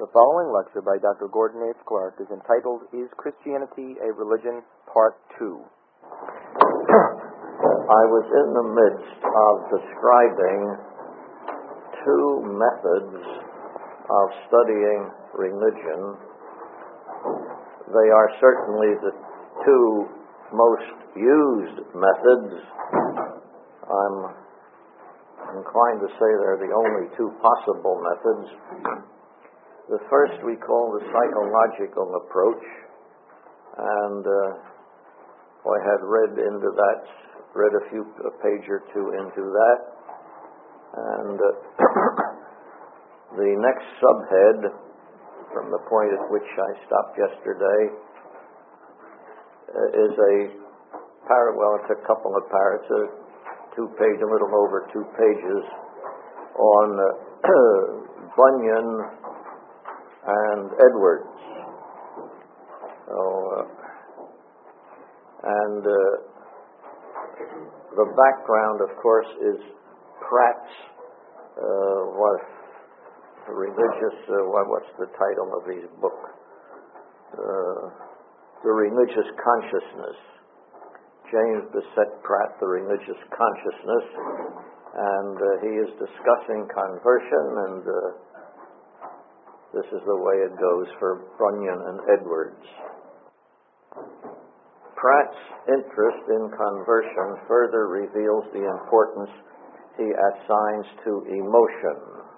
The following lecture by Dr. Gordon H. Clark is entitled, Is Christianity a Religion? Part 2. I was in the midst of describing two methods of studying religion. They are certainly the two most used methods. I'm inclined to say they're the only two possible methods. The first we call the psychological approach, and I had read a page or two into that, and the next subhead, from the point at which I stopped yesterday, is it's a couple of paragraphs, a little over 2 pages, on Bunyan and Edwards. The background, of course, is Pratt's what's the title of his book? The Religious Consciousness. James Bissett Pratt, The Religious Consciousness, and he is discussing conversion, and this is the way it goes for Bunyan and Edwards. Pratt's interest in conversion further reveals the importance he assigns to emotion.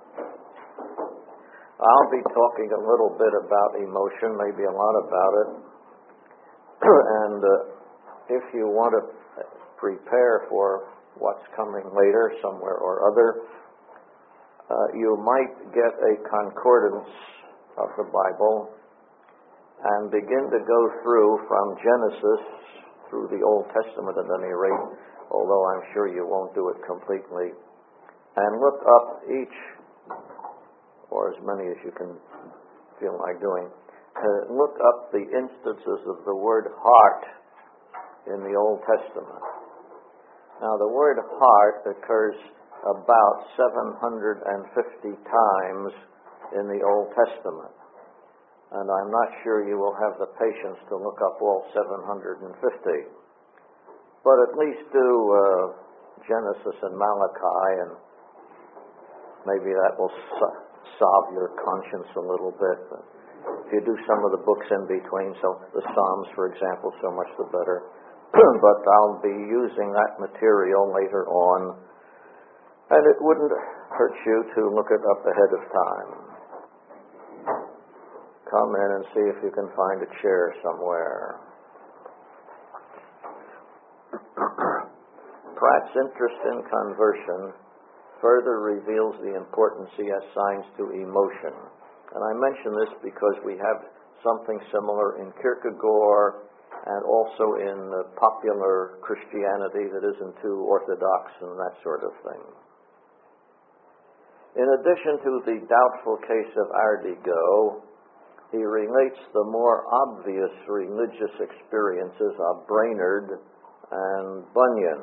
I'll be talking a little bit about emotion, maybe a lot about it, and if you want to prepare for what's coming later, somewhere or other, you might get a concordance of the Bible and begin to go through from Genesis through the Old Testament at any rate, although I'm sure you won't do it completely, and look up each, or as many as you can feel like doing, look up the instances of the word heart in the Old Testament. Now, the word heart occurs about 750 times in the Old Testament. And I'm not sure you will have the patience to look up all 750. But at least do Genesis and Malachi, and maybe that will solve your conscience a little bit. But if you do some of the books in between, so the Psalms, for example, so much the better. But I'll be using that material later on, and it wouldn't hurt you to look it up ahead of time. Come in and see if you can find a chair somewhere. Pratt's interest in conversion further reveals the importance he assigns to emotion. And I mention this because we have something similar in Kierkegaard and also in popular Christianity that isn't too orthodox and that sort of thing. In addition to the doubtful case of Ardego, he relates the more obvious religious experiences of Brainerd and Bunyan.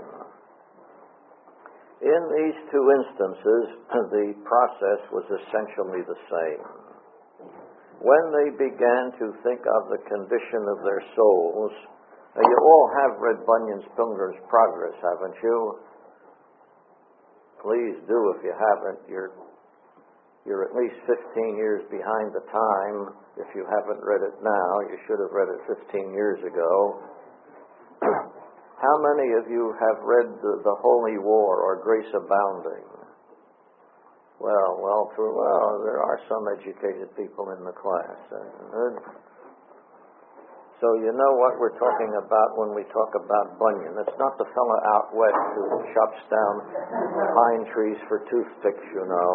In these two instances, the process was essentially the same. When they began to think of the condition of their souls, now you all have read Bunyan's Pilgrim's Progress, haven't you? Please do if you haven't. You're at least 15 years behind the time. If you haven't read it now, you should have read it 15 years ago. How many of you have read the Holy War or Grace Abounding? Well, there are some educated people in the class. So you know what we're talking about when we talk about Bunyan. It's not the fellow out west who chops down pine trees for toothpicks, you know.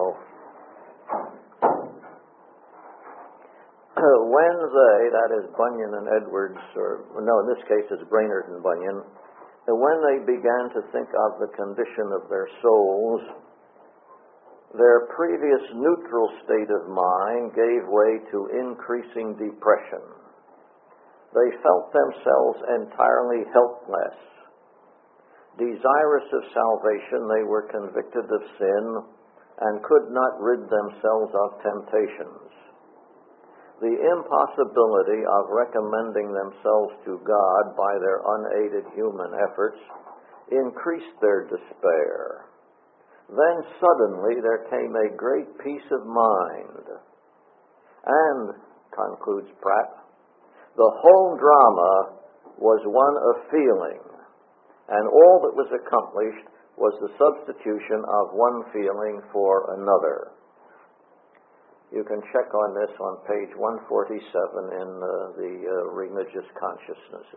When they, that is Bunyan and Edwards, in this case it's Brainerd and Bunyan, when they began to think of the condition of their souls, their previous neutral state of mind gave way to increasing depression. They felt themselves entirely helpless. Desirous of salvation, they were convicted of sin and could not rid themselves of temptations. the impossibility of recommending themselves to God by their unaided human efforts increased their despair. Then suddenly there came a great peace of mind. And, concludes Pratt, the whole drama was one of feeling, and all that was accomplished was the substitution of one feeling for another. You can check on this on page 147 in the Religious Consciousness.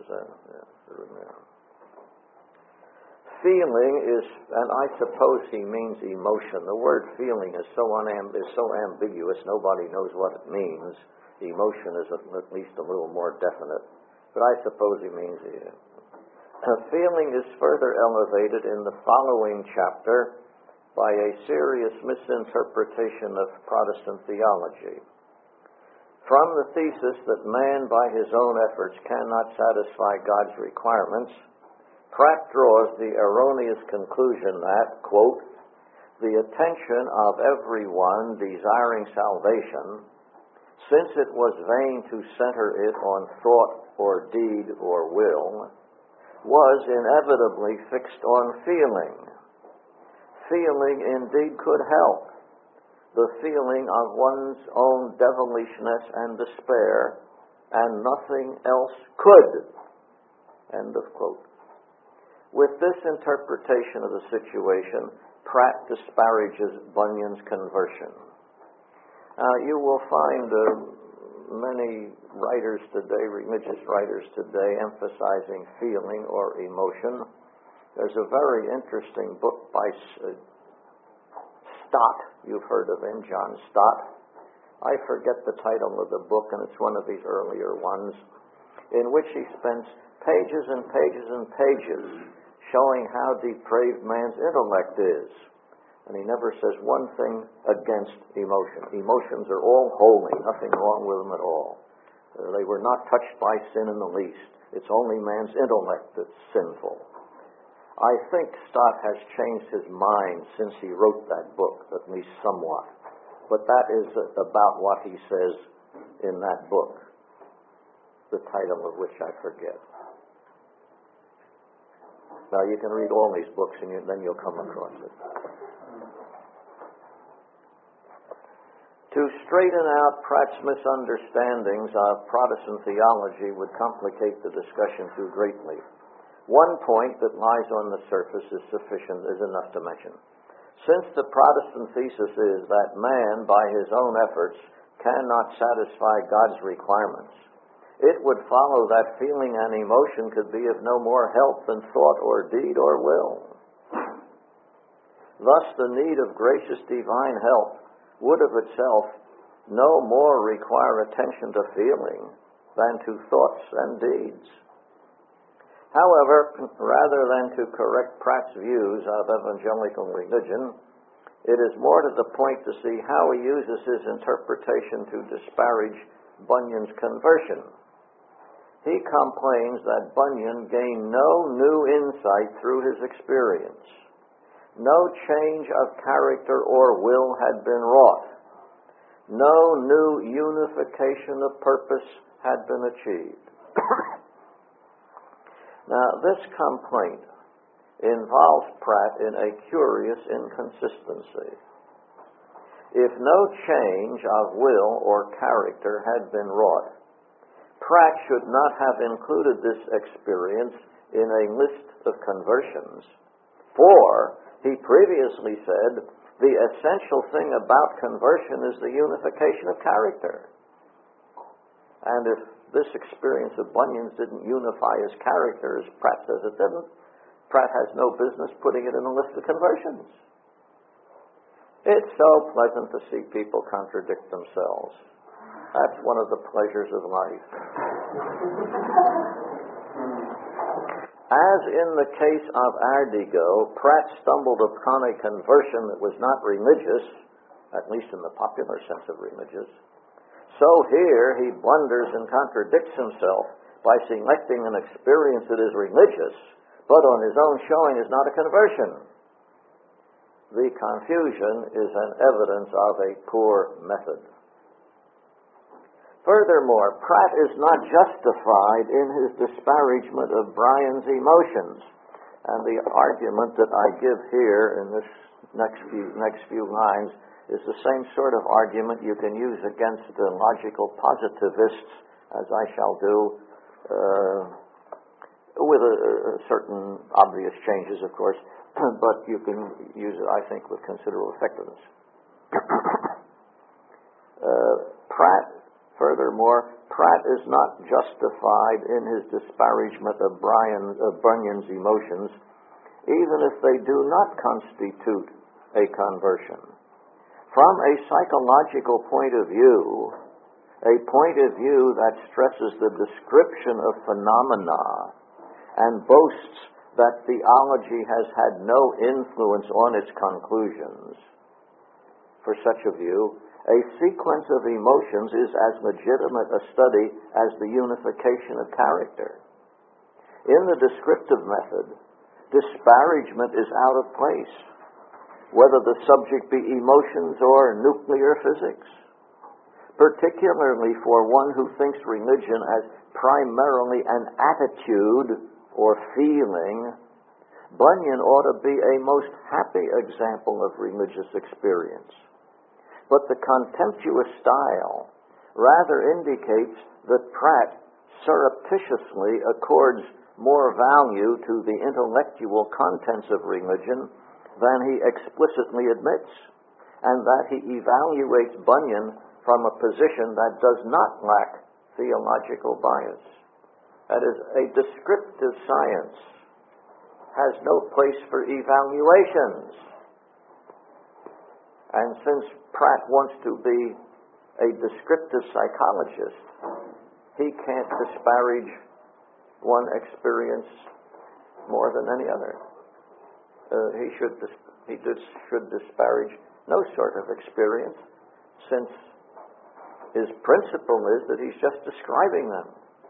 Feeling is, and I suppose he means emotion. The word feeling is so ambiguous, nobody knows what it means. Emotion is at least a little more definite. But I suppose he means it. Feeling is further elevated in the following chapter by a serious misinterpretation of Protestant theology. From the thesis that man by his own efforts cannot satisfy God's requirements, Pratt draws the erroneous conclusion that, quote, the attention of everyone desiring salvation, since it was vain to center it on thought or deed or will, was inevitably fixed on feeling. Feeling indeed could help. The feeling of one's own devilishness and despair, and nothing else could. End of quote. With this interpretation of the situation, Pratt disparages Bunyan's conversion. You will find many writers today, religious writers today, emphasizing feeling or emotion. There's a very interesting book by Stott. You've heard of him, John Stott. I forget the title of the book, and it's one of these earlier ones, in which he spends pages and pages and pages showing how depraved man's intellect is. And he never says one thing against emotion. Emotions are all holy, nothing wrong with them at all. They were not touched by sin in the least. It's only man's intellect that's sinful. I think Stott has changed his mind since he wrote that book, at least somewhat. But that is about what he says in that book, the title of which I forget. Now, you can read all these books, and then you'll come across it. To straighten out Pratt's misunderstandings of Protestant theology would complicate the discussion too greatly. One point that lies on the surface is enough to mention. Since the Protestant thesis is that man, by his own efforts, cannot satisfy God's requirements, it would follow that feeling and emotion could be of no more help than thought or deed or will. Thus, the need of gracious divine help would of itself no more require attention to feeling than to thoughts and deeds. However, rather than to correct Pratt's views of evangelical religion, it is more to the point to see how he uses his interpretation to disparage Bunyan's conversion. He complains that Bunyan gained no new insight through his experience. No change of character or will had been wrought. No new unification of purpose had been achieved. Now, this complaint involves Pratt in a curious inconsistency. If no change of will or character had been wrought, Pratt should not have included this experience in a list of conversions, for he previously said the essential thing about conversion is the unification of character. And if this experience of Bunyan's didn't unify his character, as Pratt says it didn't, Pratt has no business putting it in a list of conversions. It's so pleasant to see people contradict themselves. That's one of the pleasures of life. As in the case of Ardigo, Pratt stumbled upon a conversion that was not religious, at least in the popular sense of religious. So here he blunders and contradicts himself by selecting an experience that is religious, but on his own showing is not a conversion. The confusion is an evidence of a poor method. Furthermore, Pratt is not justified in his disparagement of Bryan's emotions. And the argument that I give here in this next few lines is the same sort of argument you can use against the logical positivists, as I shall do, with certain obvious changes, of course, but you can use it, I think, with considerable effectiveness. Furthermore, Pratt is not justified in his disparagement of Bunyan's emotions, even if they do not constitute a conversion. From a psychological point of view, a point of view that stresses the description of phenomena and boasts that theology has had no influence on its conclusions. For such a view, a sequence of emotions is as legitimate a study as the unification of character. In the descriptive method, disparagement is out of place, whether the subject be emotions or nuclear physics. Particularly for one who thinks religion as primarily an attitude or feeling, Bunyan ought to be a most happy example of religious experience. But the contemptuous style rather indicates that Pratt surreptitiously accords more value to the intellectual contents of religion than he explicitly admits, and that he evaluates Bunyan from a position that does not lack theological bias. That is, a descriptive science has no place for evaluations. And since Pratt wants to be a descriptive psychologist, he can't disparage one experience more than any other. He should disparage no sort of experience, since his principle is that he's just describing them.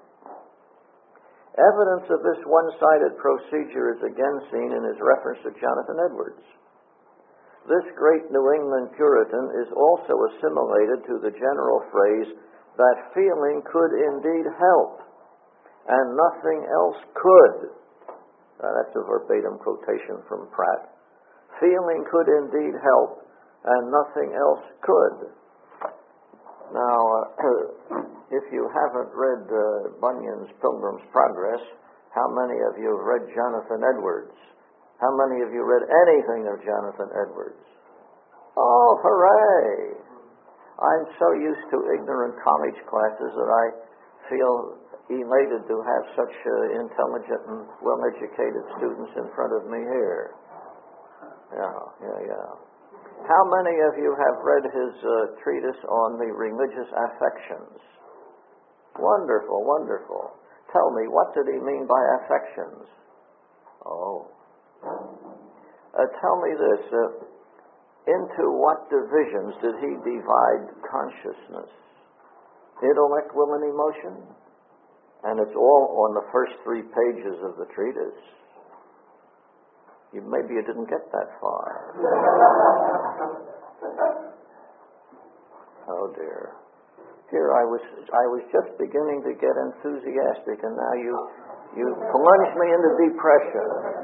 Evidence of this one-sided procedure is again seen in his reference to Jonathan Edwards. This great New England Puritan is also assimilated to the general phrase that feeling could indeed help, and nothing else could. Now, that's a verbatim quotation from Pratt. Feeling could indeed help, and nothing else could. Now, if you haven't read Bunyan's Pilgrim's Progress, how many of you have read Jonathan Edwards? How many of you read anything of Jonathan Edwards? Oh, hooray! I'm so used to ignorant college classes that I feel elated to have such intelligent and well-educated students in front of me here. Yeah. How many of you have read his treatise on the religious affections? Wonderful, wonderful. Tell me, what did he mean by affections? Tell me this, into what divisions did he divide consciousness? Intellect, will, and emotion? And it's all on the first 3 pages of the treatise. Maybe you didn't get that far. Oh dear. Here I was just beginning to get enthusiastic, and now you plunged me into depression.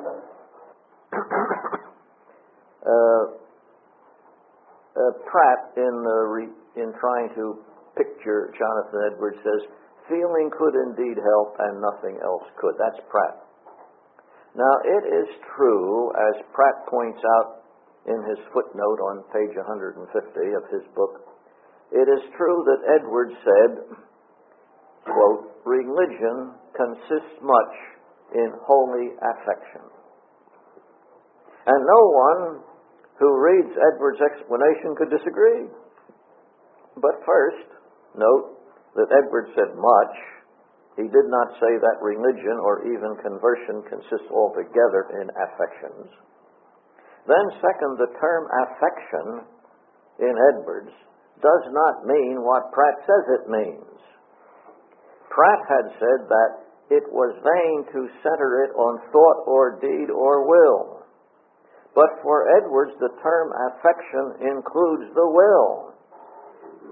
Pratt, in trying to picture Jonathan Edwards, says, feeling could indeed help and nothing else could. That's Pratt. Now, it is true, as Pratt points out in his footnote on page 150 of his book, it is true that Edwards said, quote, religion consists much in holy affection. And no one who reads Edwards' explanation could disagree. But first, note that Edwards said much. He did not say that religion or even conversion consists altogether in affections. Then second, the term affection in Edwards does not mean what Pratt says it means. Pratt had said that it was vain to center it on thought or deed or will. But for Edwards, the term affection includes the will.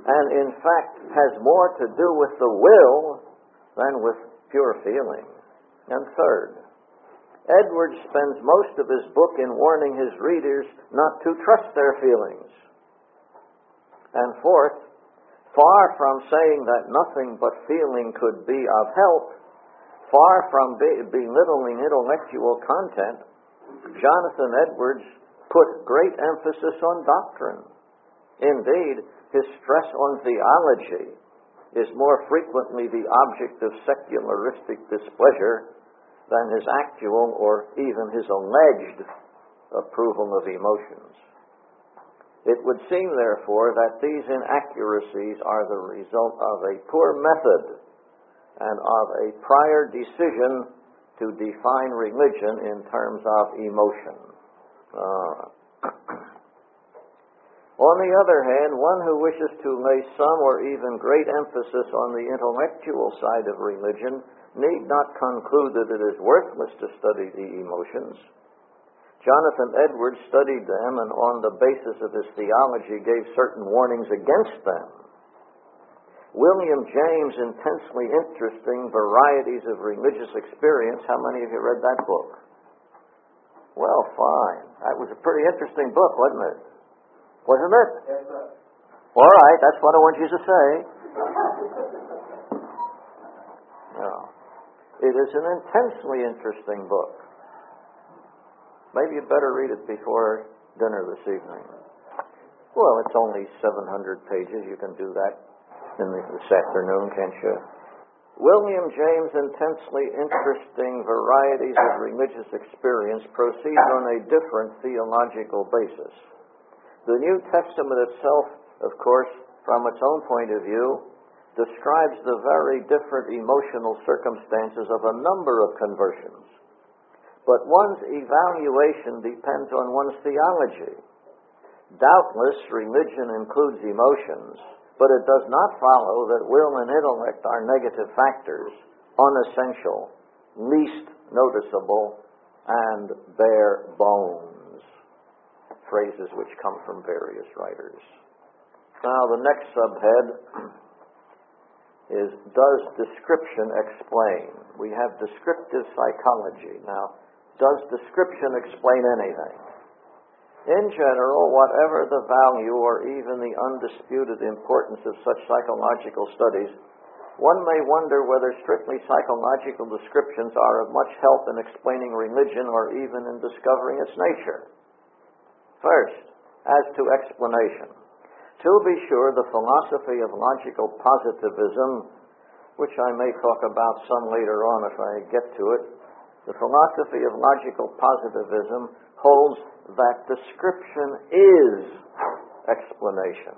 and in fact has more to do with the will than with pure feeling. And third, Edwards spends most of his book in warning his readers not to trust their feelings. And fourth, far from saying that nothing but feeling could be of help, far from belittling intellectual content, Jonathan Edwards put great emphasis on doctrine. Indeed, his stress on theology is more frequently the object of secularistic displeasure than his actual or even his alleged approval of emotions. It would seem, therefore, that these inaccuracies are the result of a poor method and of a prior decision to define religion in terms of emotion. On the other hand, one who wishes to lay some or even great emphasis on the intellectual side of religion need not conclude that it is worthless to study the emotions. Jonathan Edwards studied them and on the basis of his theology gave certain warnings against them. William James' intensely interesting Varieties of Religious Experience. How many of you read that book? Well, fine. That was a pretty interesting book, wasn't it? Wasn't it? Yes, sir. All right, that's what I want you to say. No. It is an intensely interesting book. Maybe you'd better read it before dinner this evening. Well, it's only 700 pages. You can do that this afternoon, can't you? William James' intensely interesting Varieties of Religious Experience proceeds on a different theological basis. The New Testament itself, of course, from its own point of view, describes the very different emotional circumstances of a number of conversions. But one's evaluation depends on one's theology. Doubtless, religion includes emotions, but it does not follow that will and intellect are negative factors, unessential, least noticeable, and bare bones. Phrases which come from various writers. Now, the next subhead is, does description explain? We have descriptive psychology. Now, does description explain anything? In general, whatever the value or even the undisputed importance of such psychological studies, one may wonder whether strictly psychological descriptions are of much help in explaining religion or even in discovering its nature. First, as to explanation. To be sure, the philosophy of logical positivism, which I may talk about some later on if I get to it, the philosophy of logical positivism holds that description is explanation.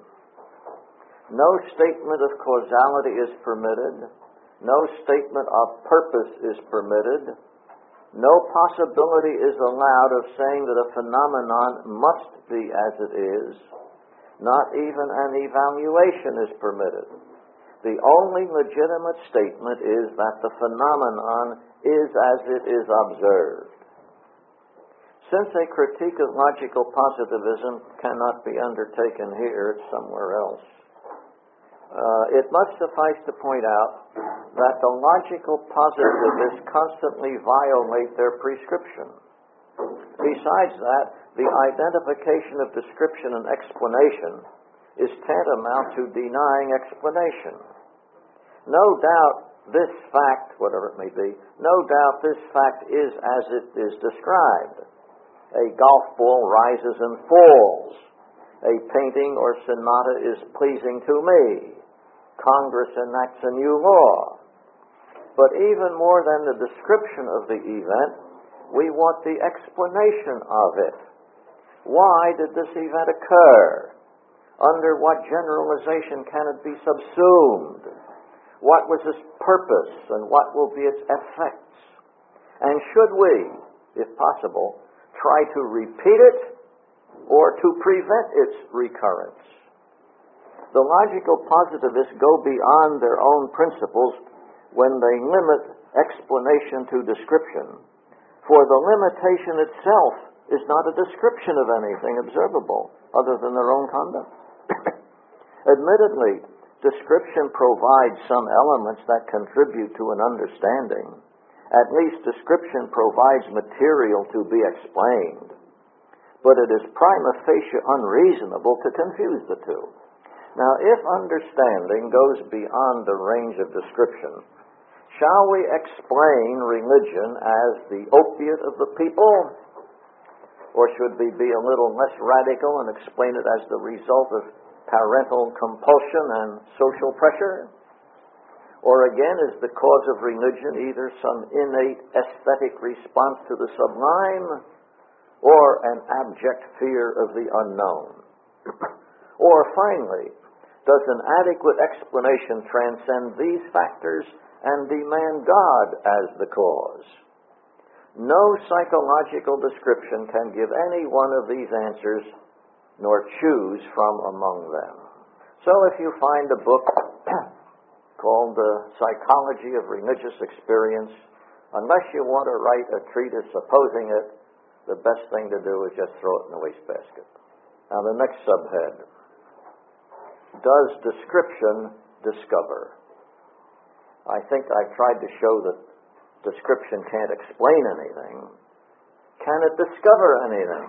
No statement of causality is permitted. No statement of purpose is permitted. No possibility is allowed of saying that a phenomenon must be as it is. Not even an evaluation is permitted. The only legitimate statement is that the phenomenon is as it is observed. Since a critique of logical positivism cannot be undertaken here, it's somewhere else, it must suffice to point out that the logical positivists constantly violate their prescription. Besides that, the identification of description and explanation is tantamount to denying explanation. No doubt this fact, whatever it may be, no doubt this fact is as it is described. A golf ball rises and falls. A painting or sonata is pleasing to me. Congress enacts a new law. But even more than the description of the event, we want the explanation of it. Why did this event occur? Under what generalization can it be subsumed? What was its purpose and what will be its effects? And should we, if possible, try to repeat it or to prevent its recurrence? The logical positivists go beyond their own principles when they limit explanation to description, for the limitation itself is not a description of anything observable other than their own conduct. Admittedly, description provides some elements that contribute to an understanding. At least description provides material to be explained. But it is prima facie unreasonable to confuse the two. Now, if understanding goes beyond the range of description, shall we explain religion as the opiate of the people? Or should we be a little less radical and explain it as the result of parental compulsion and social pressure? Or again, is the cause of religion either some innate aesthetic response to the sublime or an abject fear of the unknown? Or finally, does an adequate explanation transcend these factors and demand God as the cause? No psychological description can give any one of these answers, nor choose from among them. So if you find a book called The Psychology of Religious Experience, unless you want to write a treatise opposing it, the best thing to do is just throw it in the wastebasket. Now the next subhead: does description discover? I think I tried to show that description can't explain anything. Can it discover anything?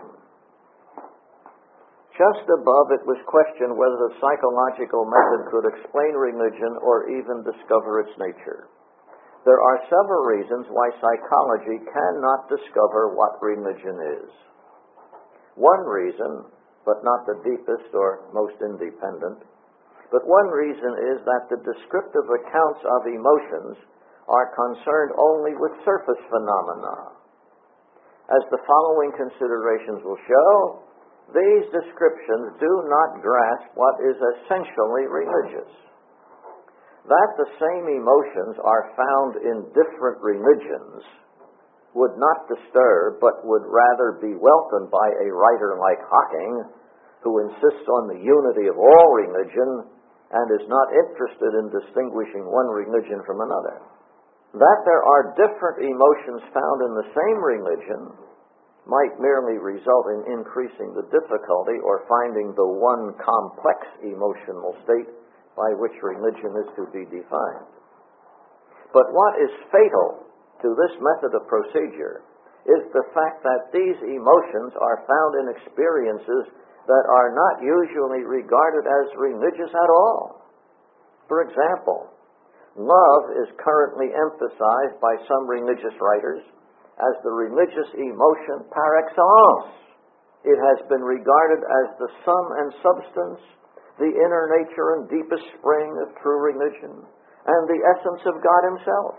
Just above, it was questioned whether the psychological method could explain religion or even discover its nature. There are several reasons why psychology cannot discover what religion is. One reason, but not the deepest or most independent, but one reason is that the descriptive accounts of emotions are concerned only with surface phenomena. As the following considerations will show, these descriptions do not grasp what is essentially religious. That the same emotions are found in different religions would not disturb, but would rather be welcomed by a writer like Hocking, who insists on the unity of all religion and is not interested in distinguishing one religion from another. That there are different emotions found in the same religion might merely result in increasing the difficulty or finding the one complex emotional state by which religion is to be defined. But what is fatal to this method of procedure is the fact that these emotions are found in experiences that are not usually regarded as religious at all. For example, love is currently emphasized by some religious writers as the religious emotion par excellence. It has been regarded as the sum and substance, the inner nature and deepest spring of true religion, and the essence of God Himself.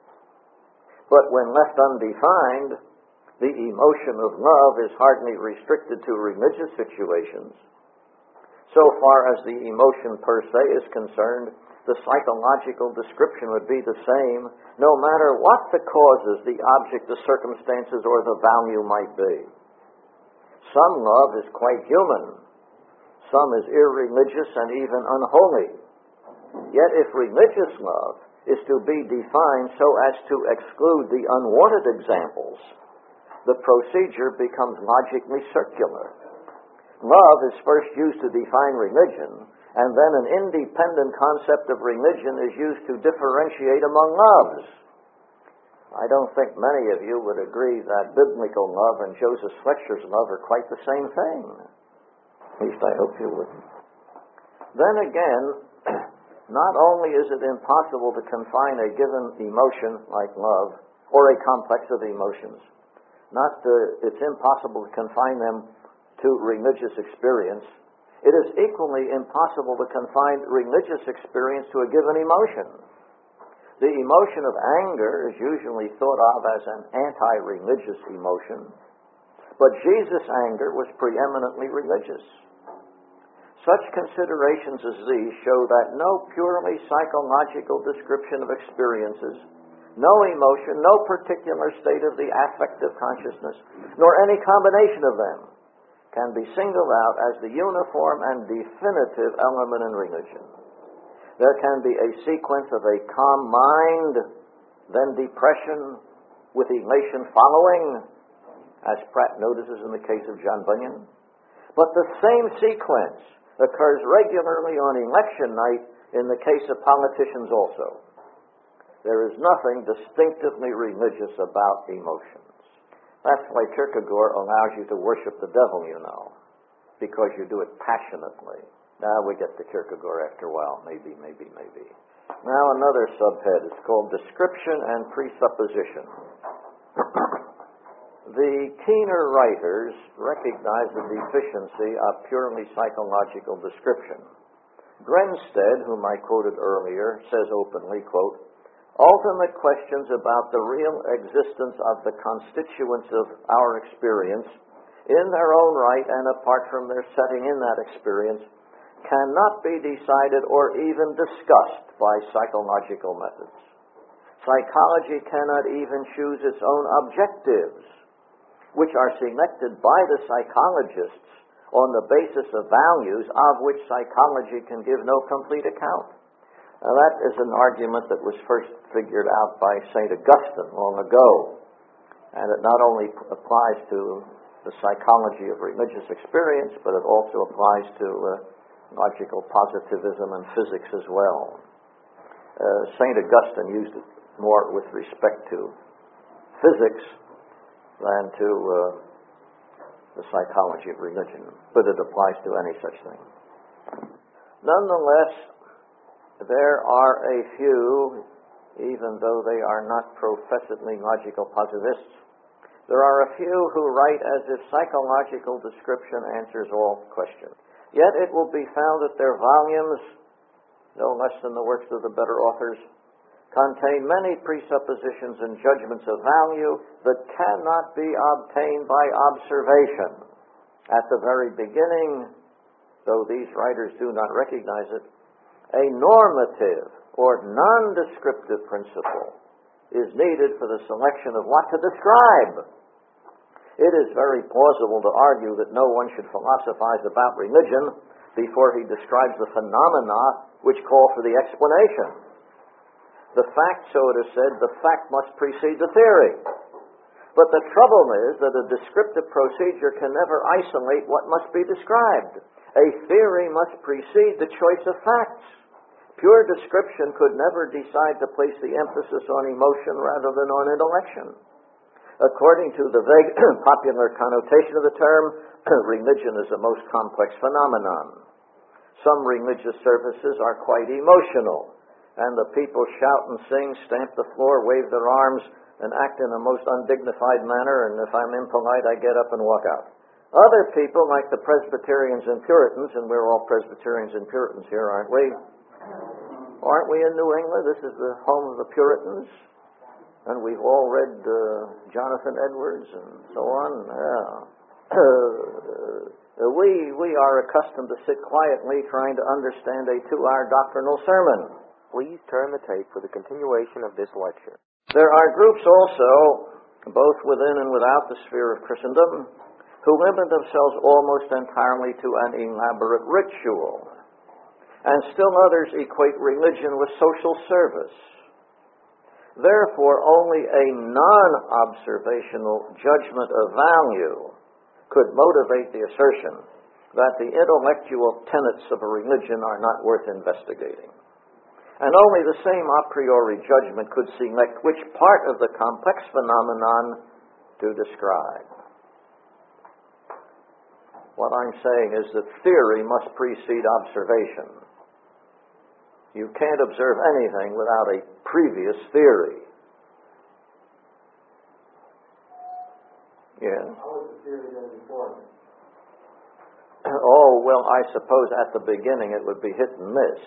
But when left undefined, the emotion of love is hardly restricted to religious situations. So far as the emotion per se is concerned, the psychological description would be the same, no matter what the causes, the object, the circumstances, or the value might be. Some love is quite human. Some is irreligious and even unholy. Yet if religious love is to be defined so as to exclude the unwanted examples, the procedure becomes logically circular. Love is first used to define religion, and then an independent concept of religion is used to differentiate among loves. I don't think many of you would agree that biblical love and Joseph Fletcher's love are quite the same thing. At least I hope you wouldn't. Then again, not only is it impossible to confine a given emotion like love, or a complex of emotions, it's impossible to confine them to religious experience. It is equally impossible to confine religious experience to a given emotion. The emotion of anger is usually thought of as an anti-religious emotion, but Jesus' anger was preeminently religious. Such considerations as these show that no purely psychological description of experiences, no emotion, no particular state of the affective consciousness, nor any combination of them can be singled out as the uniform and definitive element in religion. There can be a sequence of a calm mind, then depression, with elation following, as Pratt notices in the case of John Bunyan. But the same sequence occurs regularly on election night in the case of politicians also. There is nothing distinctively religious about emotions. That's why Kierkegaard allows you to worship the devil, you know, because you do it passionately. Now we get to Kierkegaard after a while, maybe. Now another subhead is called description and presupposition. The keener writers recognize the deficiency of purely psychological description. Grenstead, whom I quoted earlier, says openly, quote, ultimate questions about the real existence of the constituents of our experience in their own right and apart from their setting in that experience cannot be decided or even discussed by psychological methods. Psychology cannot even choose its own objectives, which are selected by the psychologists on the basis of values of which psychology can give no complete account. Now, that is an argument that was first figured out by St. Augustine long ago, and it not only applies to the psychology of religious experience, but it also applies to logical positivism and physics as well. St. Augustine used it more with respect to physics than to the psychology of religion, but it applies to any such thing. Nonetheless, there are a few, even though they are not professedly logical positivists, there are a few who write as if psychological description answers all questions. Yet it will be found that their volumes, no less than the works of the better authors, contain many presuppositions and judgments of value that cannot be obtained by observation. At the very beginning, though these writers do not recognize it, a normative or non-descriptive principle is needed for the selection of what to describe. It is very plausible to argue that no one should philosophize about religion before he describes the phenomena which call for the explanation. The fact, so it is said, the fact must precede the theory. But the trouble is that a descriptive procedure can never isolate what must be described. A theory must precede the choice of facts. Pure description could never decide to place the emphasis on emotion rather than on intellection. According to the vague popular connotation of the term, religion is a most complex phenomenon. Some religious services are quite emotional, and the people shout and sing, stamp the floor, wave their arms, and act in a most undignified manner, and if I'm impolite, I get up and walk out. Other people, like the Presbyterians and Puritans, and we're all Presbyterians and Puritans here, aren't we? Aren't we in New England? This is the home of the Puritans. And we've all read Jonathan Edwards and so on. We are accustomed to sit quietly trying to understand a 2-hour doctrinal sermon. Please turn the tape for the continuation of this lecture. There are groups also, both within and without the sphere of Christendom, who limit themselves almost entirely to an elaborate ritual. And still others equate religion with social service. Therefore, only a non-observational judgment of value could motivate the assertion that the intellectual tenets of a religion are not worth investigating. And only the same a priori judgment could select which part of the complex phenomenon to describe. What I'm saying is that theory must precede observation. You can't observe anything without a previous theory. Yeah. How was the theory done before? Oh, well, I suppose at the beginning it would be hit and miss.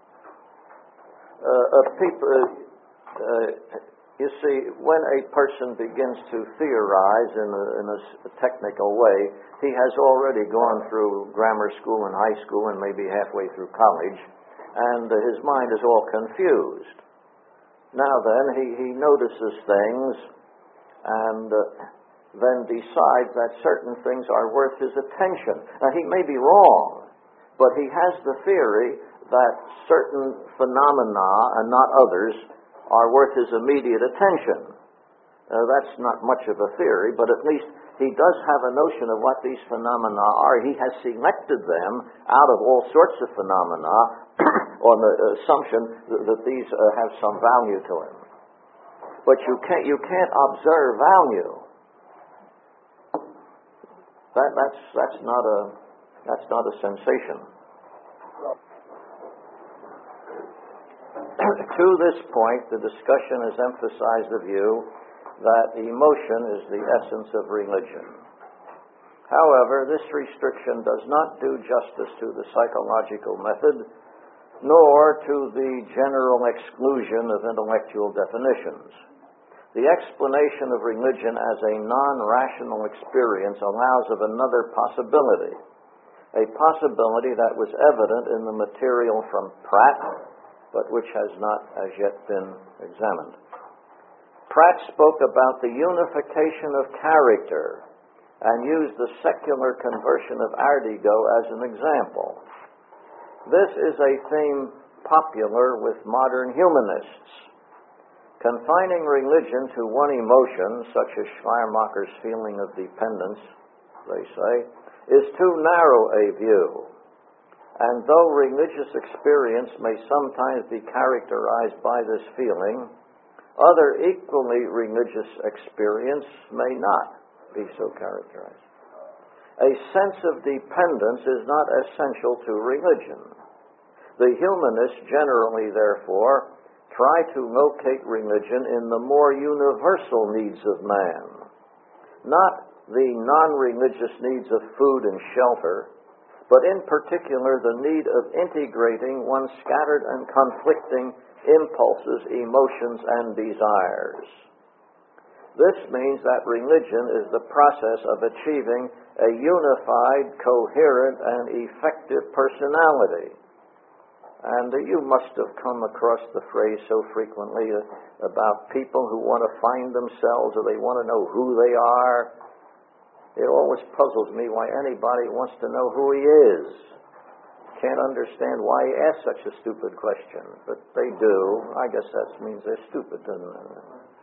You see, when a person begins to theorize in a technical way, he has already gone through grammar school and high school and maybe halfway through college, and his mind is all confused. Now then, he notices things and then decides that certain things are worth his attention. Now, he may be wrong, but he has the theory that certain phenomena and not others are worth his immediate attention. That's not much of a theory, but at least he does have a notion of what these phenomena are. He has selected them out of all sorts of phenomena on the assumption that these have some value to him. But you can't observe value. That's not a sensation. To this point, the discussion has emphasized the view that emotion is the essence of religion. However, this restriction does not do justice to the psychological method, nor to the general exclusion of intellectual definitions. The explanation of religion as a non-rational experience allows of another possibility, a possibility that was evident in the material from Pratt, but which has not as yet been examined. Pratt spoke about the unification of character and used the secular conversion of Ardigo as an example. This is a theme popular with modern humanists. Confining religion to one emotion, such as Schleiermacher's feeling of dependence, they say, is too narrow a view. And though religious experience may sometimes be characterized by this feeling, other equally religious experience may not be so characterized. A sense of dependence is not essential to religion. The humanists generally, therefore, try to locate religion in the more universal needs of man, not the non-religious needs of food and shelter, but in particular the need of integrating one's scattered and conflicting impulses, emotions, and desires. This means that religion is the process of achieving a unified, coherent, and effective personality. And you must have come across the phrase so frequently about people who want to find themselves, or they want to know who they are. It always puzzles me why anybody wants to know who he is. Can't understand why he asks such a stupid question, but they do. I guess that means they're stupid, doesn't it?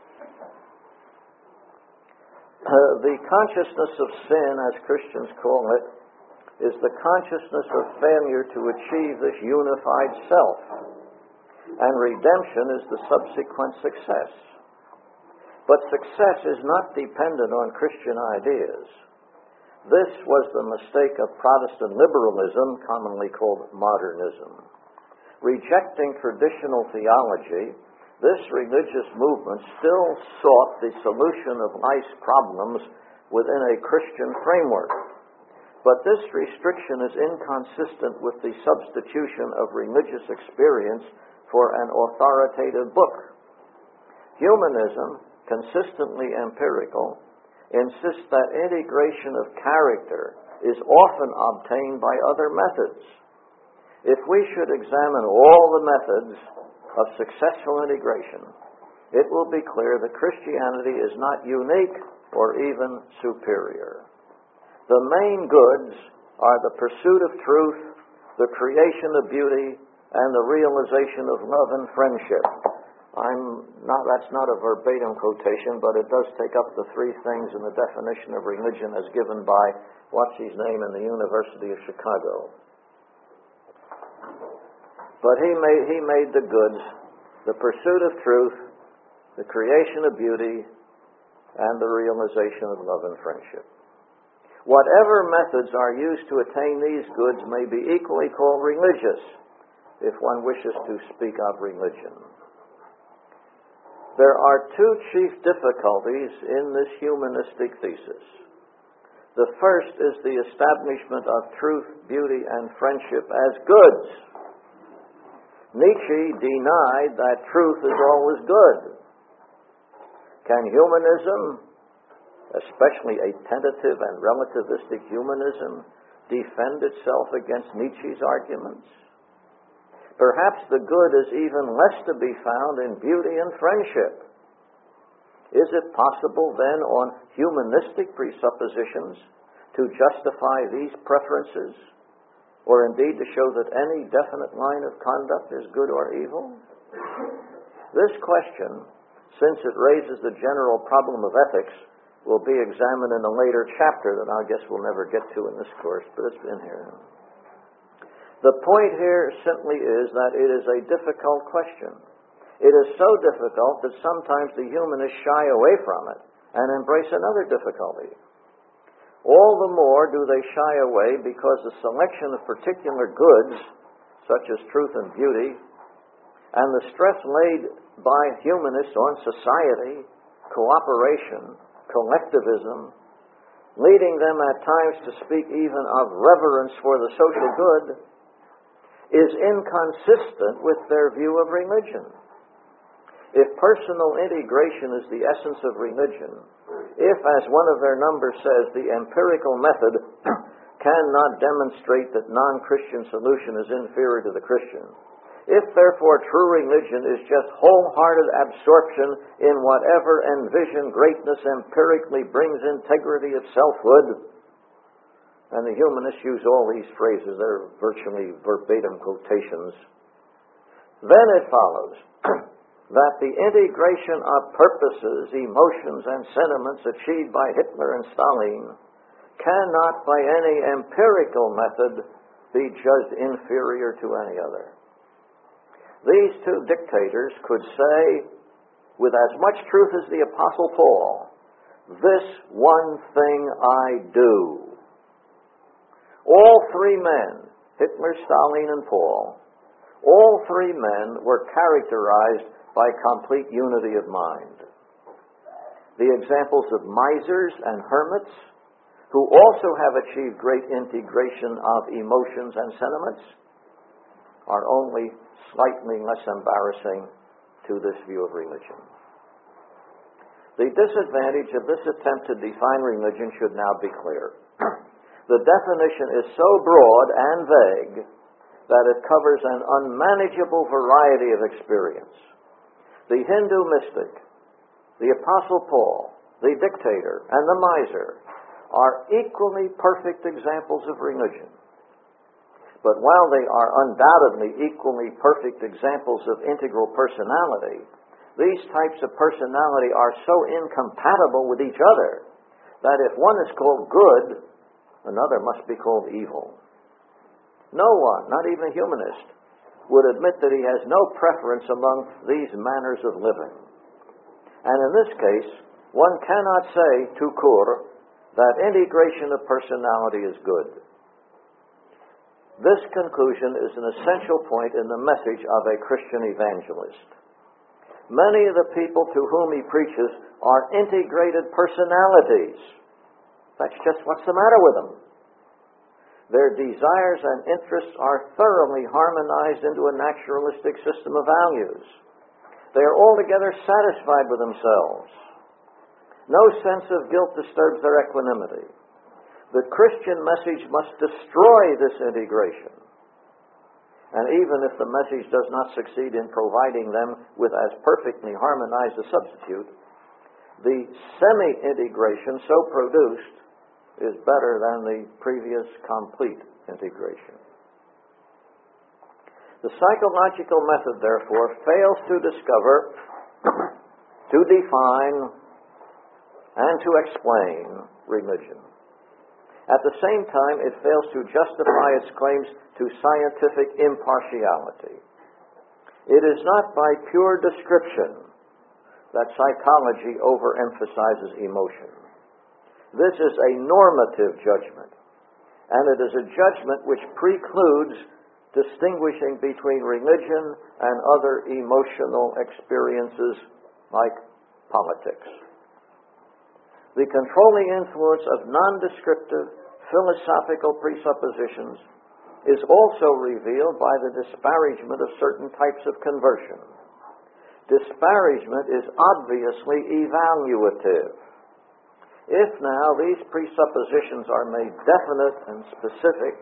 The consciousness of sin, as Christians call it, is the consciousness of failure to achieve this unified self, and redemption is the subsequent success. But success is not dependent on Christian ideas. This was the mistake of Protestant liberalism, commonly called modernism. Rejecting traditional theology, this religious movement still sought the solution of life's problems within a Christian framework. But this restriction is inconsistent with the substitution of religious experience for an authoritative book. Humanism, consistently empirical, insists that integration of character is often obtained by other methods. If we should examine all the methods of successful integration, it will be clear that Christianity is not unique or even superior. The main goods are the pursuit of truth, the creation of beauty, and the realization of love and friendship. That's not a verbatim quotation, but it does take up the three things in the definition of religion as given by what's-his-name in the University of Chicago. But he made the goods, the pursuit of truth, the creation of beauty, and the realization of love and friendship. Whatever methods are used to attain these goods may be equally called religious, if one wishes to speak of religion. There are two chief difficulties in this humanistic thesis. The first is the establishment of truth, beauty, and friendship as goods. Nietzsche denied that truth is always good. Can humanism, especially a tentative and relativistic humanism, defend itself against Nietzsche's arguments? Perhaps the good is even less to be found in beauty and friendship. Is it possible then on humanistic presuppositions to justify these preferences, or indeed to show that any definite line of conduct is good or evil? This question, since it raises the general problem of ethics, will be examined in a later chapter that I guess we'll never get to in this course, but it's in here. The point here simply is that it is a difficult question. It is so difficult that sometimes the humanists shy away from it and embrace another difficulty. All the more do they shy away because the selection of particular goods, such as truth and beauty, and the stress laid by humanists on society, cooperation, collectivism, leading them at times to speak even of reverence for the social good, is inconsistent with their view of religion. If personal integration is the essence of religion, if, as one of their numbers says, the empirical method cannot demonstrate that non-Christian solution is inferior to the Christian, if, therefore, true religion is just wholehearted absorption in whatever envisioned greatness empirically brings integrity of selfhood, and the humanists use all these phrases, they're virtually verbatim quotations, then it follows that the integration of purposes, emotions, and sentiments achieved by Hitler and Stalin cannot by any empirical method be judged inferior to any other. These two dictators could say, with as much truth as the Apostle Paul, "This one thing I do." All three men, Hitler, Stalin, and Paul, all three men were characterized by complete unity of mind. The examples of misers and hermits, who also have achieved great integration of emotions and sentiments, are only slightly less embarrassing to this view of religion. The disadvantage of this attempt to define religion should now be clear. The definition is so broad and vague that it covers an unmanageable variety of experience. The Hindu mystic, the Apostle Paul, the dictator, and the miser are equally perfect examples of religion. But while they are undoubtedly equally perfect examples of integral personality, these types of personality are so incompatible with each other that if one is called good, another must be called evil. No one, not even a humanist, would admit that he has no preference among these manners of living. And in this case, one cannot say, tout court, that integration of personality is good. This conclusion is an essential point in the message of a Christian evangelist. Many of the people to whom he preaches are integrated personalities. That's just what's the matter with them. Their desires and interests are thoroughly harmonized into a naturalistic system of values. They are altogether satisfied with themselves. No sense of guilt disturbs their equanimity. The Christian message must destroy this integration. And even if the message does not succeed in providing them with as perfectly harmonized a substitute, the semi-integration so produced is better than the previous complete integration. The psychological method, therefore, fails to discover, to define, and to explain religion. At the same time, it fails to justify its claims to scientific impartiality. It is not by pure description that psychology overemphasizes emotion. This is a normative judgment, and it is a judgment which precludes distinguishing between religion and other emotional experiences like politics. The controlling influence of nondescriptive philosophical presuppositions is also revealed by the disparagement of certain types of conversion. Disparagement is obviously evaluative. If now these presuppositions are made definite and specific,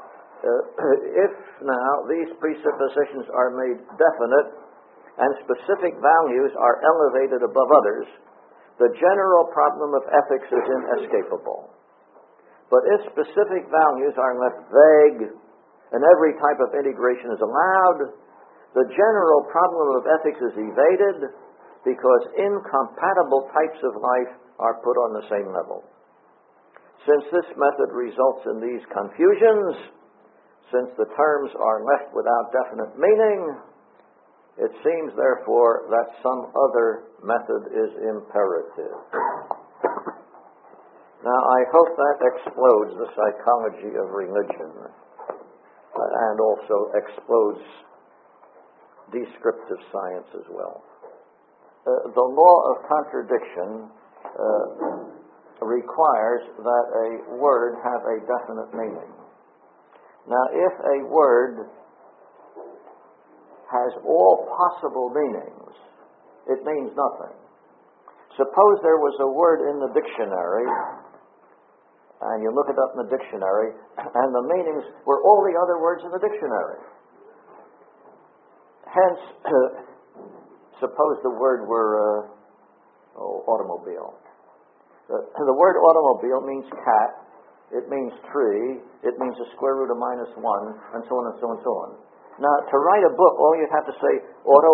and specific values are elevated above others, the general problem of ethics is inescapable. But if specific values are left vague and every type of integration is allowed, the general problem of ethics is evaded because incompatible types of life are put on the same level. Since this method results in these confusions, since the terms are left without definite meaning, it seems, therefore, that some other method is imperative. Now, I hope that explodes the psychology of religion and also explodes descriptive science as well. The law of contradiction requires that a word have a definite meaning. Now, if a word has all possible meanings, it means nothing. Suppose there was a word in the dictionary, and you look it up in the dictionary, and the meanings were all the other words in the dictionary. Hence, suppose the word were automobile. The word automobile means cat, it means tree, it means a square root of -1, and so on and so on and so on. Now, to write a book, all you'd have to say, auto,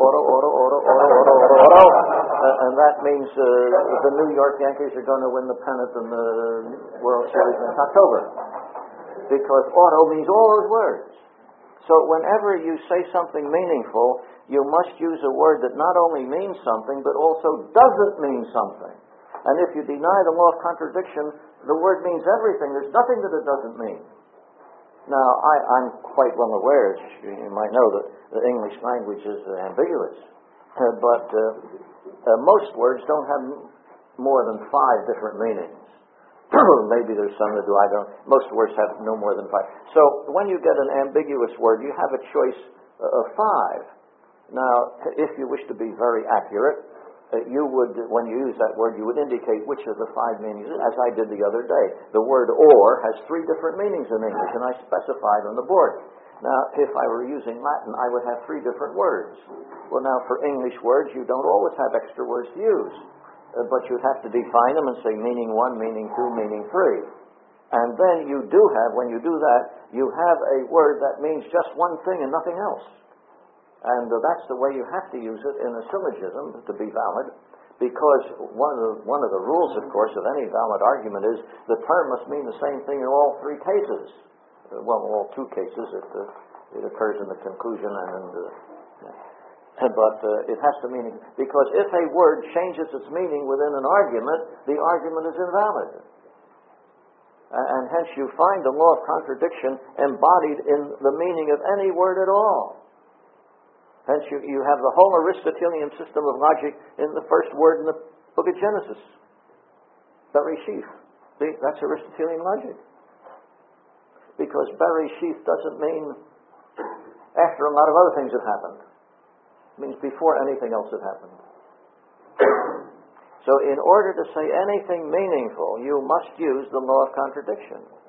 and that means the New York Yankees are going to win the pennant in the World Series next October. Because auto means all those words. So whenever you say something meaningful, you must use a word that not only means something, but also doesn't mean something. And if you deny the law of contradiction, the word means everything. There's nothing that it doesn't mean. Now, I'm quite well aware, as you might know, that the English language is ambiguous. But most words don't have more than 5 different meanings. Maybe there's some that do, I don't. Most words have no more than 5. So when you get an ambiguous word, you have a choice of 5. Now, if you wish to be very accurate, you would, when you use that word, you would indicate which of the 5 meanings, as I did the other day. The word or has 3 different meanings in English, and I specified on the board. Now, if I were using Latin, I would have 3 different words. Well, now, for English words, you don't always have extra words to use. But you'd have to define them and say meaning 1, meaning 2, meaning 3. And then you do have, when you do that, you have a word that means just one thing and nothing else. And that's the way you have to use it in a syllogism to be valid, because one of the rules, of course, of any valid argument is the term must mean the same thing in all 3 cases. Well, in all 2 cases, it occurs in the conclusion and in the... But it has to mean... Because if a word changes its meaning within an argument, the argument is invalid. And hence you find the law of contradiction embodied in the meaning of any word at all. Hence you have the whole Aristotelian system of logic in the first word in the book of Genesis. Bereshith. That's Aristotelian logic. Because Bereshith doesn't mean after a lot of other things have happened. It means before anything else had happened. So in order to say anything meaningful, you must use the law of contradiction.